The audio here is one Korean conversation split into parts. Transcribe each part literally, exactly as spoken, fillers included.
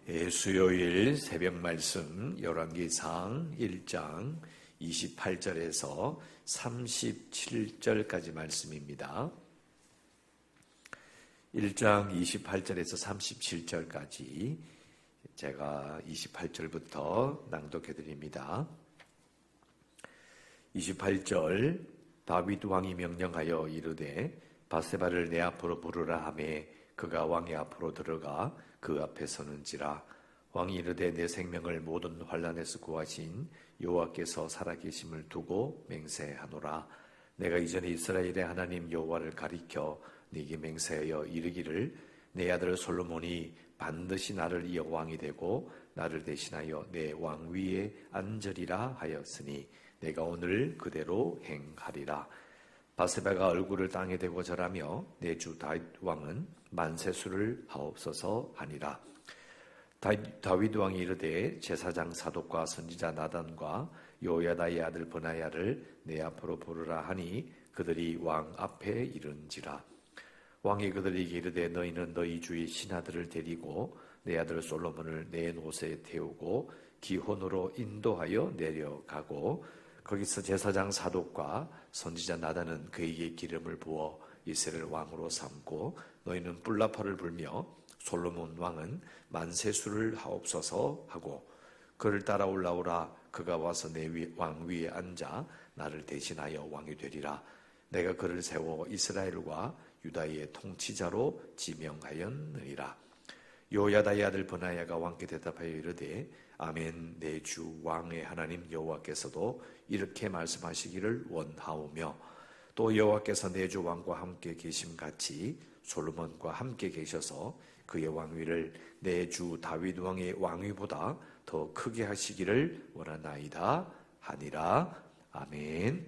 예, 수요일 새벽 말씀 열왕기상 일 장 이십팔 절에서 삼십칠 절까지 말씀입니다. 일 장 이십팔 절에서 삼십칠 절까지 제가 이십팔 절부터 낭독해 드립니다. 이십팔 절 다윗 왕이 명령하여 이르되 밧세바를 내 앞으로 부르라 하매 그가 왕의 앞으로 들어가 그 앞에 서는지라. 왕이 이르되 내 생명을 모든 환난에서 구하신 여호와께서 살아계심을 두고 맹세하노라. 내가 이전에 이스라엘의 하나님 여호와를 가리켜 네게 맹세하여 이르기를 내 아들 솔로몬이 반드시 나를 이어 왕이 되고 나를 대신하여 내 왕위에 앉으리라 하였으니 내가 오늘 그대로 행하리라. 밧세바가 얼굴을 땅에 대고 절하며 내 주 다윗 왕은 만세수를 하옵소서 하니라. 다윗 왕이 이르되 제사장 사독과 선지자 나단과 요야다의 아들 브나야를 내 앞으로 부르라 하니 그들이 왕 앞에 이른지라. 왕이 그들에게 이르되 너희는 너희 주의 신하들을 데리고 내 아들 솔로몬을 내 노새에 태우고 기혼으로 인도하여 내려가고 거기서 제사장 사독과 선지자 나단은 그에게 기름을 부어 이스라엘 왕으로 삼고 너희는 뿔나파를 불며 솔로몬 왕은 만세수를 하옵소서 하고 그를 따라 올라오라. 그가 와서 내 왕 위에 앉아 나를 대신하여 왕이 되리라. 내가 그를 세워 이스라엘과 유다의 통치자로 지명하였느니라. 요야다의 아들 브나야가 왕께 대답하여 이르되 아멘. 내 주 왕의 하나님 여호와께서도 이렇게 말씀하시기를 원하오며 또 여호와께서 내 주 왕과 함께 계심같이 솔로몬과 함께 계셔서 그의 왕위를 내 주 다윗 왕의 왕위보다 더 크게 하시기를 원하나이다 하니라. 아멘.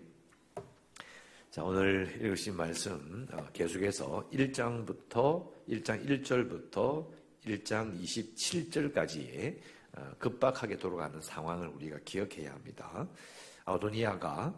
자, 오늘 읽으신 말씀 계속해서 일 장부터 일 장 일 절부터 일 장 이십칠 절까지의 급박하게 돌아가는 상황을 우리가 기억해야 합니다. 아도니아가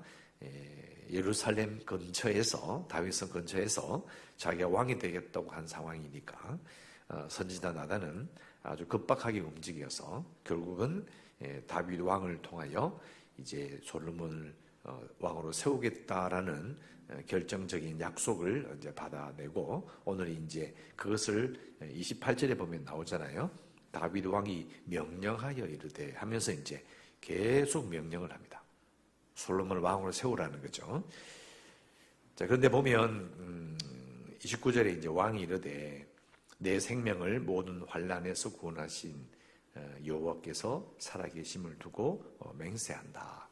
예루살렘 근처에서 다윗성 근처에서 자기가 왕이 되겠다고 한 상황이니까 선지자 나단은 아주 급박하게 움직여서 결국은 다윗 왕을 통하여 이제 솔로몬을 왕으로 세우겠다라는 결정적인 약속을 이제 받아내고 오늘 이제 그것을 이십팔 절에 보면 나오잖아요. 다윗 왕이 명령하여 이르되 하면서 이제 계속 명령을 합니다. 솔로몬을 왕으로 세우라는 거죠. 자, 그런데 보면 음, 이십구 절에 이제 왕이 이르되 내 생명을 모든 환난에서 구원하신 여호와께서 살아계심을 두고 맹세한다.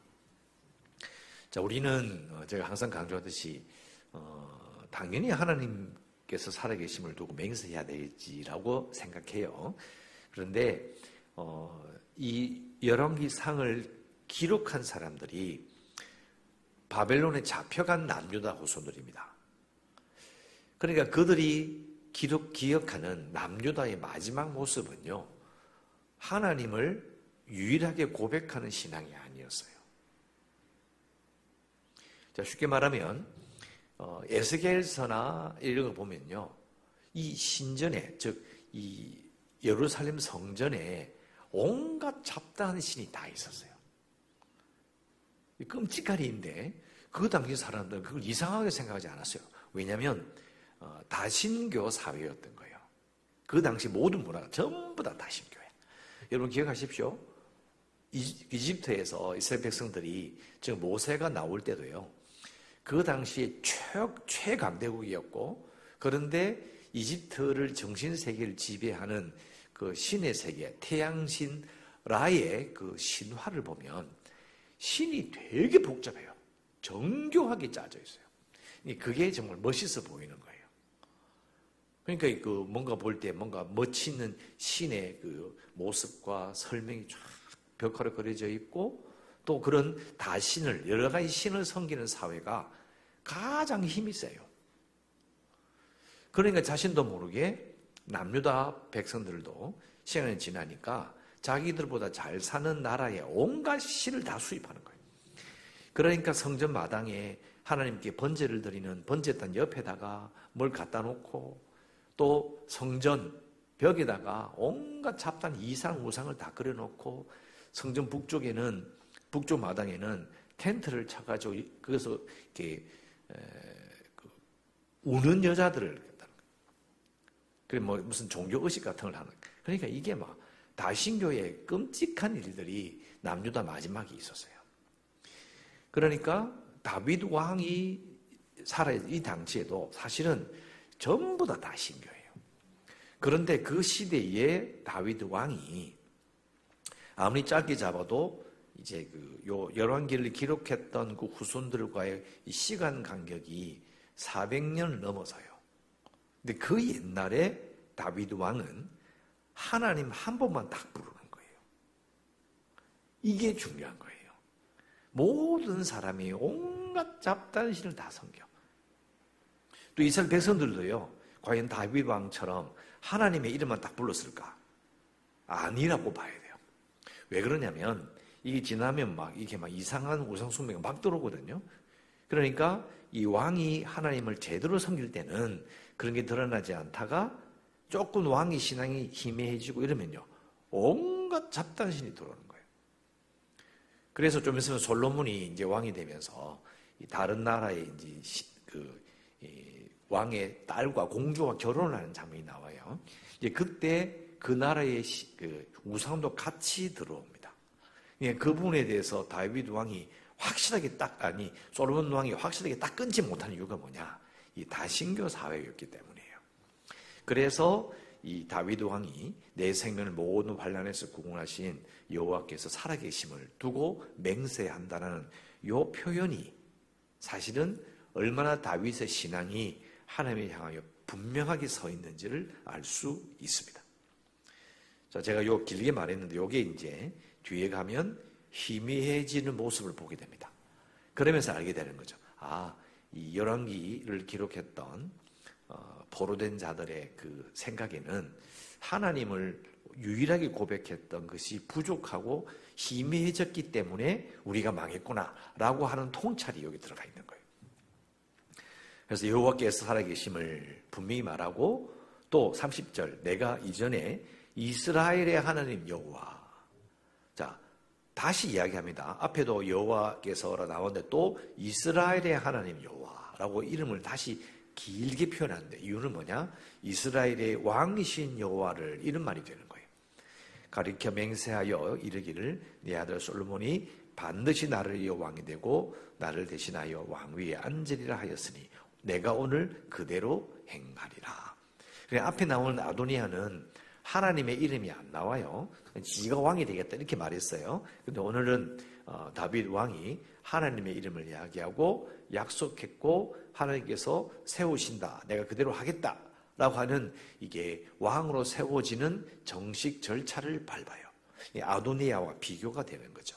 자, 우리는 제가 항상 강조하듯이 어, 당연히 하나님께서 살아계심을 두고 맹세해야 되지라고 생각해요. 그런데 어, 이 열왕기상을 기록한 사람들이 바벨론에 잡혀간 남유다 후손들입니다. 그러니까 그들이 기록, 기억하는 남유다의 마지막 모습은요, 하나님을 유일하게 고백하는 신앙이 아니었어요. 자, 쉽게 말하면 어, 에스겔서나 이런 거 보면요, 이 신전에, 즉 이 예루살렘 성전에 온갖 잡다한 신이 다 있었어요. 끔찍한 일인데 그 당시 사람들은 그걸 이상하게 생각하지 않았어요. 왜냐하면 어, 다신교 사회였던 거예요. 그 당시 모든 문화가 전부 다 다신교예요. 여러분 기억하십시오. 이집트에서 이스라엘 백성들이 지금 모세가 나올 때도요, 그 당시에 최, 최강대국이었고, 그런데 이집트를 정신세계를 지배하는 그 신의 세계, 태양신 라의 그 신화를 보면 신이 되게 복잡해요. 정교하게 짜져 있어요. 그게 정말 멋있어 보이는 거예요. 그러니까 그 뭔가 볼 때 뭔가 멋있는 신의 그 모습과 설명이 쫙 벽화로 그려져 있고, 또 그런 다신을, 여러 가지 신을 섬기는 사회가 가장 힘이 세요. 그러니까 자신도 모르게 남유다 백성들도 시간이 지나니까 자기들보다 잘 사는 나라에 온갖 신을 다 수입하는 거예요. 그러니까 성전 마당에 하나님께 번제를 드리는 번제단 옆에다가 뭘 갖다 놓고, 또 성전 벽에다가 온갖 잡단 이상 우상을 다 그려놓고 성전 북쪽에는 북쪽 마당에는 텐트를 쳐가지고 거기서 이렇게 에, 그, 우는 여자들을 그래 뭐 무슨 종교 의식 같은 걸 하는 거예요. 그러니까 이게 막 다신교의 끔찍한 일들이 남유다 마지막에 있었어요. 그러니까 다윗 왕이 살아 이 당시에도 사실은 전부 다 다신교예요. 그런데 그 시대에 다윗 왕이 아무리 짧게 잡아도 이제 그 요 열왕기를 기록했던 그 후손들과의 이 시간 간격이 사백 년을 넘어서요. 근데 그 옛날에 다윗 왕은 하나님 한 번만 딱 부르는 거예요. 이게 중요한 거예요. 모든 사람이 온갖 잡단신을 다 섬겨. 또 이스라엘 백성들도요. 과연 다윗 왕처럼 하나님의 이름만 딱 불렀을까? 아니라고 봐야 돼요. 왜 그러냐면 이게 지나면 막 이게 막 이상한 우상 숭배가 막 들어오거든요. 그러니까 이 왕이 하나님을 제대로 섬길 때는 그런 게 드러나지 않다가 조금 왕의 신앙이 희미해지고 이러면요. 온갖 잡단신이 들어오는 거예요. 그래서 좀 있으면 솔로몬이 이제 왕이 되면서 다른 나라의 이제 그 왕의 딸과 공주와 결혼을 하는 장면이 나와요. 이제 그때 그 나라의 그 우상도 같이 들어옵니다. 그 부분에 대해서 다윗 왕이 확실하게 딱 아니 솔로몬 왕이 확실하게 딱 끊지 못하는 이유가 뭐냐? 이 다신교 사회였기 때문이에요. 그래서 이 다윗 왕이 내 생명을 모든 환난에서 구원하신 여호와께서 살아계심을 두고 맹세한다는 이 표현이 사실은 얼마나 다윗의 신앙이 하나님을 향하여 분명하게 서 있는지를 알 수 있습니다. 자, 제가 요 길게 말했는데 요게 이제 뒤에 가면 희미해지는 모습을 보게 됩니다. 그러면서 알게 되는 거죠. 아, 이 열왕기를 기록했던 어, 포로된 자들의 그 생각에는 하나님을 유일하게 고백했던 것이 부족하고 희미해졌기 때문에 우리가 망했구나라고 하는 통찰이 여기 들어가 있는 거예요. 그래서 여호와께서 살아계심을 분명히 말하고 또 삼십 절 내가 이전에 이스라엘의 하나님 여호와 자 다시 이야기합니다. 앞에도 여호와께서라 나오는데 또 이스라엘의 하나님 여호와라고 이름을 다시 길게 표현하는데 이유는 뭐냐? 이스라엘의 왕이신 여호와를 이런 말이 되는 거예요. 가리켜 맹세하여 이르기를 내 아들 솔로몬이 반드시 나를 이어 왕이 되고 나를 대신하여 왕위에 앉으리라 하였으니 내가 오늘 그대로 행하리라. 그래 앞에 나오는 아도니아는 하나님의 이름이 안 나와요. 지가 왕이 되겠다 이렇게 말했어요. 근데 오늘은 어, 다윗 왕이 하나님의 이름을 이야기하고 약속했고 하나님께서 세우신다. 내가 그대로 하겠다라고 하는 이게 왕으로 세워지는 정식 절차를 밟아요. 아도니아와 비교가 되는 거죠.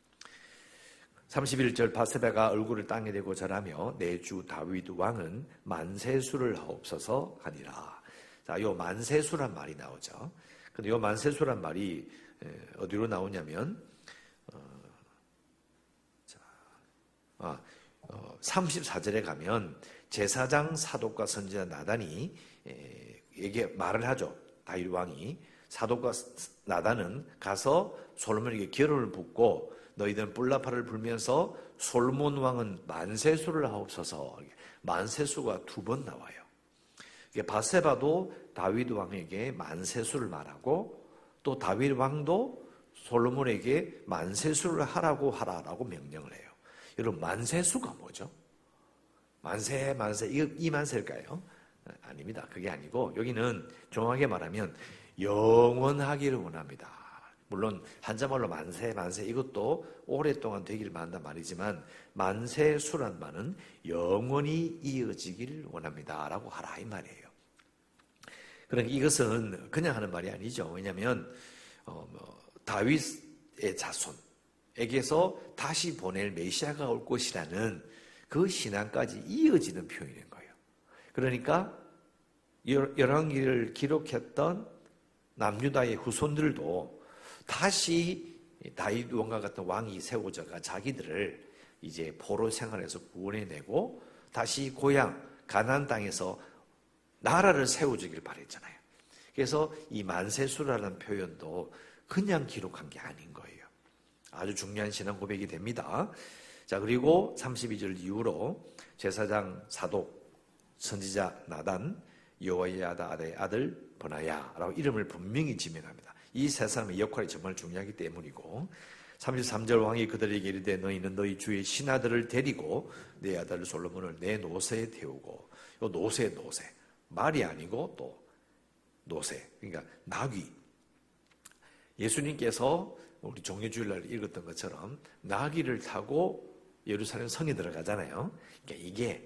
삼십일 절 바세바가 얼굴을 땅에 대고 절하며 내 주 다윗 왕은 만세수를 하옵소서 하니라. 자, 요 만세수란 말이 나오죠. 근데 요 만세수란 말이 어디로 나오냐면 어, 자, 아, 어, 삼십사 절에 가면 제사장 사독과 선지자 나단이 에, 에게 말을 하죠. 다윗 왕이 사독과 나단은 가서 솔로몬에게 결혼을 붓고 너희들은 뿔나파를 불면서 솔로몬 왕은 만세수를 하옵소서. 만세수가 두 번 나와요. 바세바도 다윗 왕에게 만세수를 말하고 또 다윗 왕도 솔로몬에게 만세수를 하라고 하라라고 명령을 해요. 여러분 만세수가 뭐죠? 만세 만세 이, 이 만세일까요? 아닙니다. 그게 아니고 여기는 정확하게 말하면 영원하기를 원합니다. 물론 한자말로 만세 만세 이것도 오랫동안 되기를 바란단 말이지만 만세수란 말은 영원히 이어지기를 원합니다 라고 하라 이 말이에요. 그러니까 이것은 그냥 하는 말이 아니죠. 왜냐하면 어, 뭐, 다윗의 자손에게서 다시 보낼 메시아가 올 것이라는 그 신앙까지 이어지는 표현인 거예요. 그러니까 열왕기를 기록했던 남유다의 후손들도 다시 다윗 왕과 같은 왕이 세워져가 자기들을 이제 포로 생활에서 구원해내고 다시 고향 가나안 땅에서 나라를 세워주길 바랬잖아요. 그래서 이 만세수라는 표현도 그냥 기록한 게 아닌 거예요. 아주 중요한 신앙 고백이 됩니다. 자, 그리고 삼십이 절 이후로 제사장 사독, 선지자 나단, 여호야다의 아들 버나야라고 이름을 분명히 지명합니다. 이 세 사람의 역할이 정말 중요하기 때문이고, 삼십삼 절 왕이 그들에게 이르되 너희는 너희 주의 신하들을 데리고 내 아들 솔로몬을 내 노새에 태우고, 요 노새 노새 말이 아니고 또 노새, 그러니까 나귀. 예수님께서 우리 종려주일날 읽었던 것처럼 나귀를 타고 예루살렘 성에 들어가잖아요. 그러니까 이게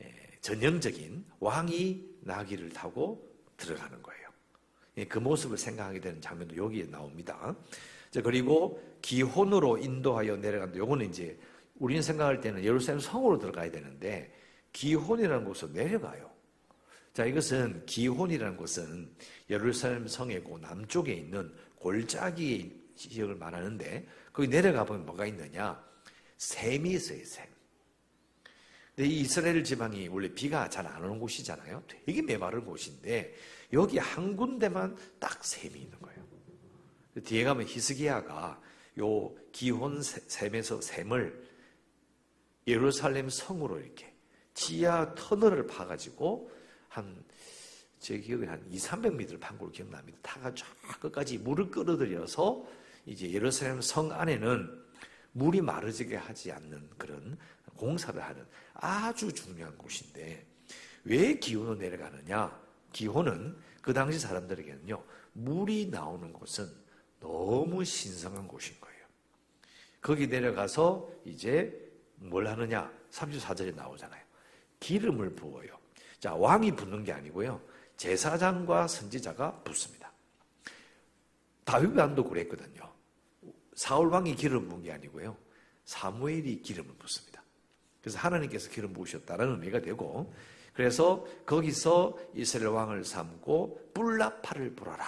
전형적인 왕이 나귀를 타고 들어가는 거예요. 그 모습을 생각하게 되는 장면도 여기에 나옵니다. 그리고 기혼으로 인도하여 내려간다. 요거는 이제 우리는 생각할 때는 예루살렘 성으로 들어가야 되는데 기혼이라는 곳으로 내려가요. 자, 이것은 기혼이라는 곳은 예루살렘 성이고 남쪽에 있는 골짜기 지역을 말하는데, 거기 내려가 보면 뭐가 있느냐? 샘이 있어요, 샘. 근데 이 이스라엘 지방이 원래 비가 잘 안 오는 곳이잖아요. 되게 메마른 곳인데 여기 한 군데만 딱 샘이 있는 거예요. 뒤에 가면 히스기야가 요 기혼 샘에서 샘을 예루살렘 성으로 이렇게 지하 터널을 파가지고 한, 제 기억에 한 이삼백 미터를 판 걸로 기억납니다. 타가 쫙 끝까지 물을 끌어들여서 이제 예루살렘 성 안에는 물이 마르지게 하지 않는 그런 공사를 하는 아주 중요한 곳인데, 왜 기온으로 내려가느냐? 기온은 그 당시 사람들에게는요, 물이 나오는 곳은 너무 신성한 곳인 거예요. 거기 내려가서 이제 뭘 하느냐? 삼십사 절에 나오잖아요. 기름을 부어요. 자, 왕이 붓는 게 아니고요, 제사장과 선지자가 붓습니다. 다윗 왕도 그랬거든요. 사울 왕이 기름 부은 게 아니고요, 사무엘이 기름을 붓습니다. 그래서 하나님께서 기름 부으셨다는 의미가 되고, 그래서 거기서 이스라엘 왕을 삼고 뿔나팔을 불어라.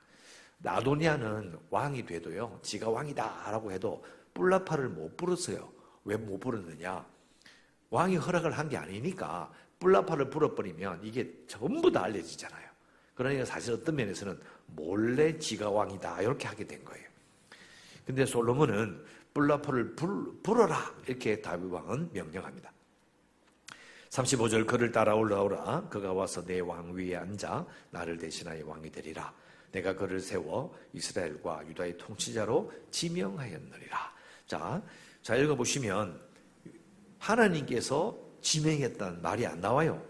아도니아는 왕이 돼도요, 지가 왕이다라고 해도 뿔나팔을 못 불었어요. 왜 못 불었느냐? 왕이 허락을 한 게 아니니까 뿔나팔을 불어버리면 이게 전부 다 알려지잖아요. 그러니까 사실 어떤 면에서는 몰래 지가 왕이다 이렇게 하게 된 거예요. 근데 솔로몬은 뿔나팔을 불, 불어라 이렇게 다윗 왕은 명령합니다. 삼십오 절 그를 따라 올라오라. 그가 와서 내 왕위에 앉아 나를 대신하여 왕이 되리라. 내가 그를 세워 이스라엘과 유다의 통치자로 지명하였느니라. 자, 자 읽어보시면 하나님께서 지명했다는 말이 안 나와요.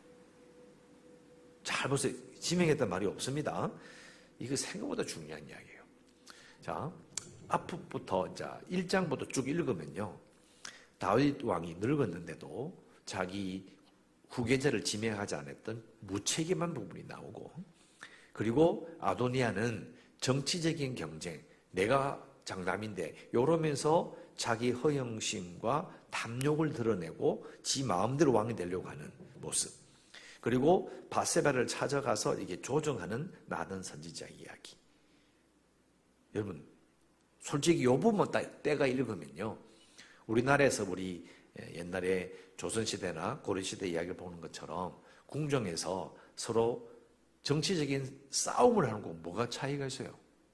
잘 보세요. 지명했다는 말이 없습니다. 이거 생각보다 중요한 이야기예요. 자, 앞부터 자 일 장부터 쭉 읽으면요, 다윗 왕이 늙었는데도 자기 후계자를 지명하지 않았던 무책임한 부분이 나오고, 그리고 아도니아는 정치적인 경쟁, 내가 장남인데 이러면서 자기 허영심과 탐욕을 드러내고 지 마음대로 왕이 되려고 하는 모습, 그리고 바세바를 찾아가서 이게 조정하는 나단 선지자 이야기. 여러분, 솔직히 이 부분 때가 읽으면요, 우리나라에서 우리 옛날에 조선시대나 고려시대 이야기를 보는 것처럼 궁정에서 서로 정치적인 싸움을 하는 거 뭐가 차이가 있어요?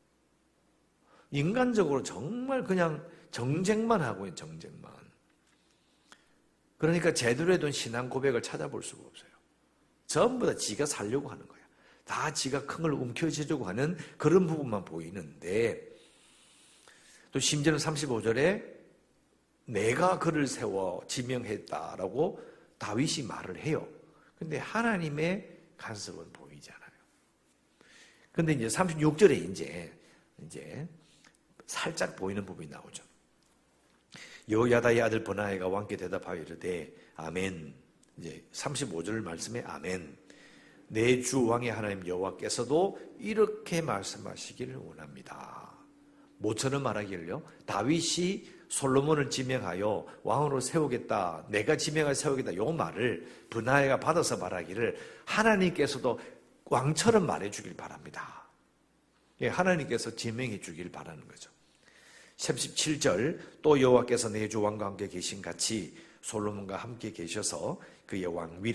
인간적으로 정말 그냥 정쟁만 하고 있는 정쟁만. 그러니까 제대로 된 신앙 고백을 찾아볼 수가 없어요. 전부 다 지가 살려고 하는 거야. 다 지가 큰 걸 움켜쥐려고 하는 그런 부분만 보이는데, 또 심지어는 삼십오 절에 내가 그를 세워 지명했다라고 다윗이 말을 해요. 근데 하나님의 간섭은 보이지 않아요. 근데 이제 삼십육 절에 이제, 이제 살짝 보이는 부분이 나오죠. 여호야다의 아들 버나야가 왕께 대답하여 이르되 아멘. 이제 삼십오 절 말씀에 아멘. 내 주 왕의 하나님 여호와께서도 이렇게 말씀하시기를 원합니다. 모처럼 말하기를요, 다윗이 솔로몬을 지명하여 왕으로 세우겠다, 내가 지명하여 세우겠다, 이 말을 브나야가 받아서 말하기를 하나님께서도 왕처럼 말해주길 바랍니다. 하나님께서 지명해 주길 바라는 거죠. 삼십칠 절 또 여호와께서 내 주 왕과 함께 계신 같이 솔로몬과 함께 계셔서 그의 왕위를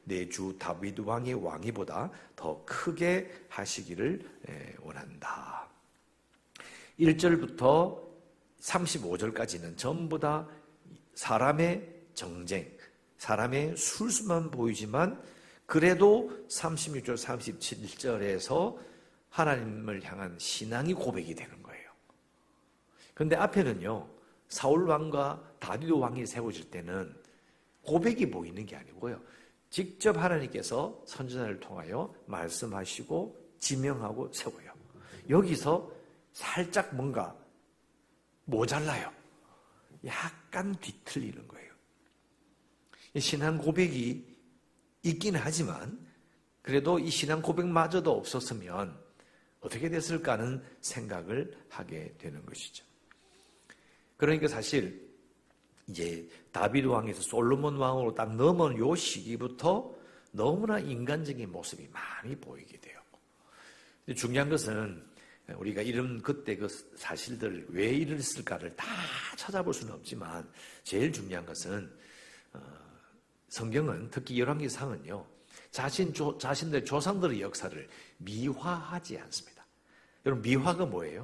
내 주 다윗 왕의 왕위보다 더 크게 하시기를 원한다. 일 절부터 삼십오 절까지는 전부 다 사람의 정쟁, 사람의 술수만 보이지만 그래도 삼십육 절, 삼십칠 절에서 하나님을 향한 신앙이 고백이 되는 거예요. 그런데 앞에는요, 사울 왕과 다윗 왕이 세워질 때는 고백이 보이는 게 아니고요, 직접 하나님께서 선지자를 통하여 말씀하시고 지명하고 세워요. 여기서 살짝 뭔가 모자라요. 약간 뒤틀리는 거예요. 신앙 고백이 있긴 하지만 그래도 이 신앙 고백마저도 없었으면 어떻게 됐을까 하는 생각을 하게 되는 것이죠. 그러니까 사실 이제 다윗 왕에서 솔로몬 왕으로 딱 넘어온 요 시기부터 너무나 인간적인 모습이 많이 보이게 돼요. 중요한 것은 우리가 이런 그때 그 사실들 왜 이랬을까를 다 찾아볼 수는 없지만 제일 중요한 것은 어, 성경은 특히 열왕기상은요, 자신 조, 자신들 조상들의 역사를 미화하지 않습니다. 여러분, 미화가 뭐예요?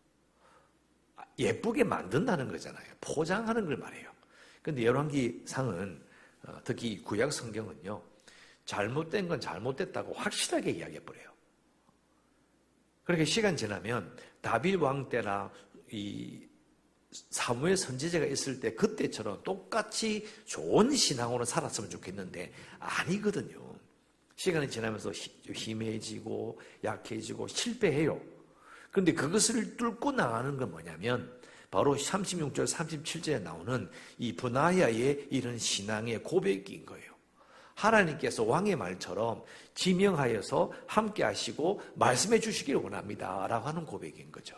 예쁘게 만든다는 거잖아요. 포장하는 걸 말해요. 그런데 열왕기상은 어, 특히 구약 성경은요, 잘못된 건 잘못됐다고 확실하게 이야기해버려요. 그렇게 시간 지나면 다윗 왕 때나 이 사무엘 선지자가 있을 때 그때처럼 똑같이 좋은 신앙으로 살았으면 좋겠는데 아니거든요. 시간이 지나면서 희미해지고 약해지고 실패해요. 그런데 그것을 뚫고 나가는 건 뭐냐면 바로 삼십육 절 삼십칠 절에 나오는 이 브나야의 이런 신앙의 고백인 거예요. 하나님께서 왕의 말처럼 지명하여서 함께 하시고 말씀해 주시기를 원합니다 라고 하는 고백인 거죠.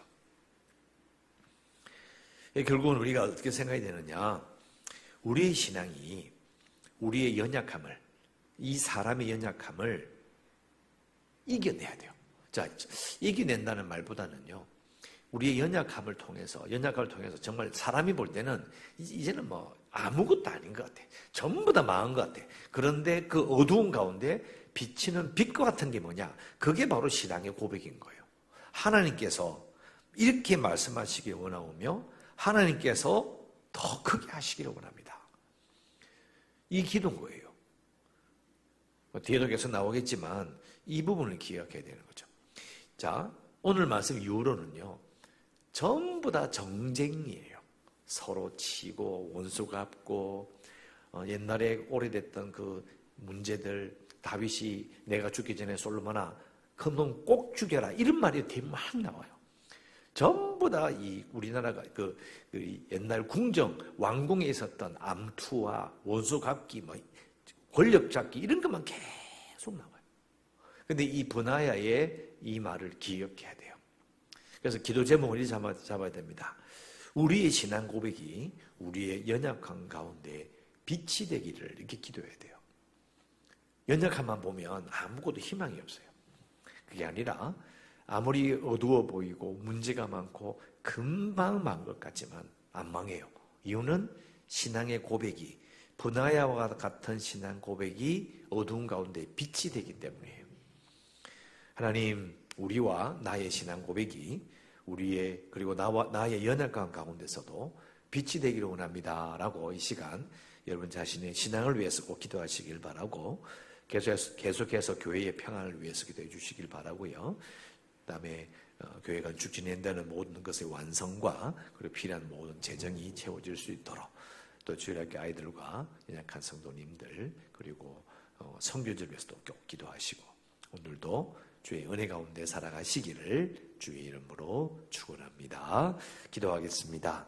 결국은 우리가 어떻게 생각이 되느냐, 우리의 신앙이 우리의 연약함을, 이 사람의 연약함을 이겨내야 돼요. 자, 이겨낸다는 말보다는요, 우리의 연약함을 통해서, 연약함을 통해서 정말 사람이 볼 때는 이제는 뭐 아무것도 아닌 것 같아. 전부 다 망한 것 같아. 그런데 그 어두운 가운데 비치는 빛과 같은 게 뭐냐? 그게 바로 신앙의 고백인 거예요. 하나님께서 이렇게 말씀하시길 원하오며 하나님께서 더 크게 하시기를 원합니다. 이 기도인 거예요. 뒤에도 계속 나오겠지만 이 부분을 기억해야 되는 거죠. 자, 오늘 말씀 이후로는요, 전부 다 정쟁이에요. 서로 치고 원수 갚고 어, 옛날에 오래됐던 그 문제들, 다윗이 내가 죽기 전에 솔로몬아 그 놈 꼭 죽여라 이런 말이 뒤에 막 나와요. 전부 다 이 우리나라가 그, 그 옛날 궁정 왕궁에 있었던 암투와 원수 갚기, 뭐 권력 잡기 이런 것만 계속 나와요. 근데 이 브나야의 이 말을 기억해야 돼요. 그래서 기도 제목을 잡아, 잡아야 됩니다. 우리의 신앙 고백이 우리의 연약함 가운데 빛이 되기를 이렇게 기도해야 돼요. 연약함만 보면 아무것도 희망이 없어요. 그게 아니라 아무리 어두워 보이고 문제가 많고 금방 망 것 같지만 안 망해요. 이유는 신앙의 고백이, 브나야와 같은 신앙 고백이 어두운 가운데 빛이 되기 때문이에요. 하나님, 우리와 나의 신앙 고백이 우리의, 그리고 나와 나의 연약함 가운데서도 빛이 되기를 원합니다 라고 이 시간 여러분 자신의 신앙을 위해서 꼭 기도하시길 바라고, 계속해서, 계속해서 교회의 평안을 위해서 기도해 주시길 바라고요. 그 다음에 어, 교회가 죽지낸다는 모든 것의 완성과 그리고 필요한 모든 재정이 채워질 수 있도록, 또 주일학교 아이들과 연약한 성도님들 그리고 어, 성교를 위해서도 꼭 기도하시고, 오늘도 주의 은혜 가운데 살아가시기를 주의 이름으로 축원합니다. 기도하겠습니다.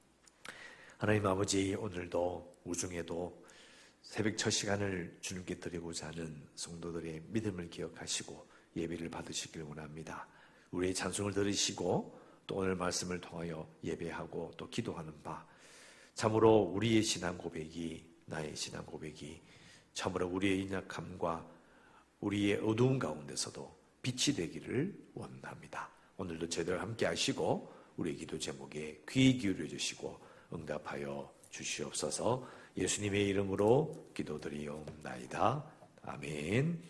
하나님 아버지, 오늘도 우중에도 새벽 첫 시간을 주님께 드리고자 하는 성도들의 믿음을 기억하시고 예배를 받으시길 원합니다. 우리의 찬송을 들으시고 또 오늘 말씀을 통하여 예배하고 또 기도하는 바, 참으로 우리의 신앙 고백이, 나의 신앙 고백이 참으로 우리의 연약함과 우리의 어두운 가운데서도 빛이 되기를 원합니다. 오늘도 저희들 함께 하시고 우리의 기도 제목에 귀 기울여 주시고 응답하여 주시옵소서. 예수님의 이름으로 기도드리옵나이다. 아멘.